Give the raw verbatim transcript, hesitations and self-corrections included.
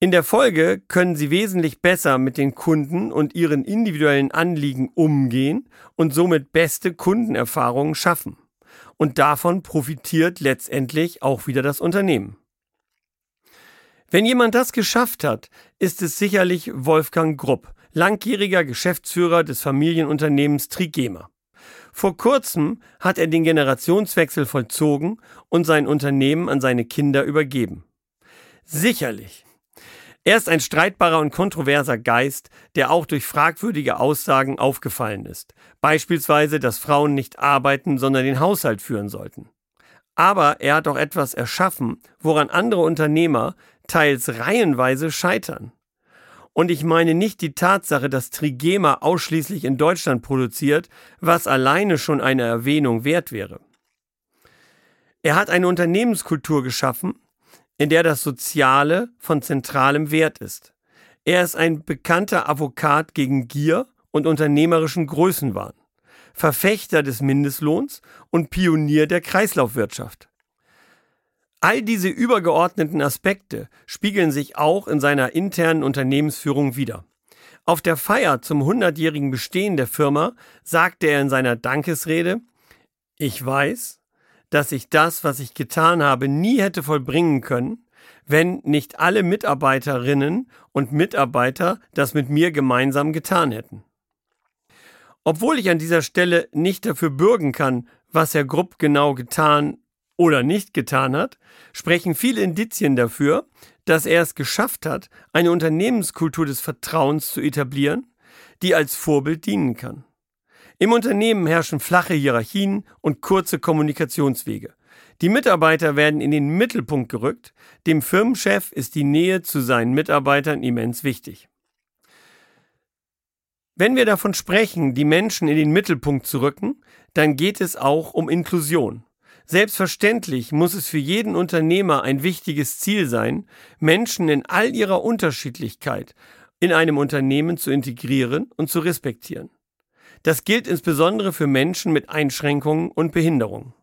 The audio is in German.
In der Folge können sie wesentlich besser mit den Kunden und ihren individuellen Anliegen umgehen und somit beste Kundenerfahrungen schaffen. Und davon profitiert letztendlich auch wieder das Unternehmen. Wenn jemand das geschafft hat, ist es sicherlich Wolfgang Grupp, langjähriger Geschäftsführer des Familienunternehmens Trigema. Vor kurzem hat er den Generationswechsel vollzogen und sein Unternehmen an seine Kinder übergeben. Sicherlich. Er ist ein streitbarer und kontroverser Geist, der auch durch fragwürdige Aussagen aufgefallen ist. Beispielsweise, dass Frauen nicht arbeiten, sondern den Haushalt führen sollten. Aber er hat auch etwas erschaffen, woran andere Unternehmer teils reihenweise scheitern. Und ich meine nicht die Tatsache, dass Trigema ausschließlich in Deutschland produziert, was alleine schon eine Erwähnung wert wäre. Er hat eine Unternehmenskultur geschaffen, in der das Soziale von zentralem Wert ist. Er ist ein bekannter Advokat gegen Gier und unternehmerischen Größenwahn, Verfechter des Mindestlohns und Pionier der Kreislaufwirtschaft. All diese übergeordneten Aspekte spiegeln sich auch in seiner internen Unternehmensführung wider. Auf der Feier zum hundertjährigen Bestehen der Firma sagte er in seiner Dankesrede: Ich weiß, dass ich das, was ich getan habe, nie hätte vollbringen können, wenn nicht alle Mitarbeiterinnen und Mitarbeiter das mit mir gemeinsam getan hätten. Obwohl ich an dieser Stelle nicht dafür bürgen kann, was Herr Grupp genau getan oder nicht getan hat, sprechen viele Indizien dafür, dass er es geschafft hat, eine Unternehmenskultur des Vertrauens zu etablieren, die als Vorbild dienen kann. Im Unternehmen herrschen flache Hierarchien und kurze Kommunikationswege. Die Mitarbeiter werden in den Mittelpunkt gerückt, dem Firmenchef ist die Nähe zu seinen Mitarbeitern immens wichtig. Wenn wir davon sprechen, die Menschen in den Mittelpunkt zu rücken, dann geht es auch um Inklusion. Selbstverständlich muss es für jeden Unternehmer ein wichtiges Ziel sein, Menschen in all ihrer Unterschiedlichkeit in einem Unternehmen zu integrieren und zu respektieren. Das gilt insbesondere für Menschen mit Einschränkungen und Behinderungen.